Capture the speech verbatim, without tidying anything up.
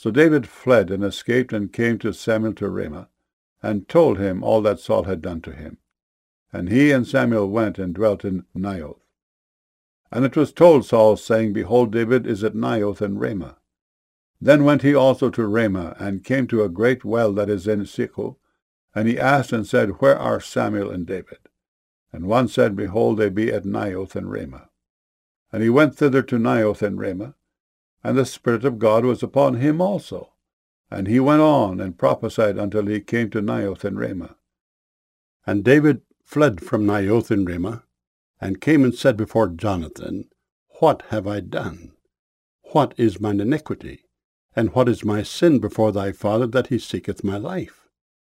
So David fled and escaped and came to Samuel to Ramah, and told him all that Saul had done to him. And he and Samuel went and dwelt in Naioth. And it was told Saul, saying, Behold, David is at Naioth in Ramah. Then went he also to Ramah, and came to a great well that is in Secu. And he asked and said, Where are Samuel and David? And one said, Behold, they be at Naioth in Ramah. And he went thither to Naioth in Ramah, and the Spirit of God was upon him also. And he went on and prophesied until he came to Naioth in Ramah. And David fled from Naioth in Ramah, and came and said before Jonathan, What have I done? What is mine iniquity? And what is my sin before thy father, that he seeketh my life?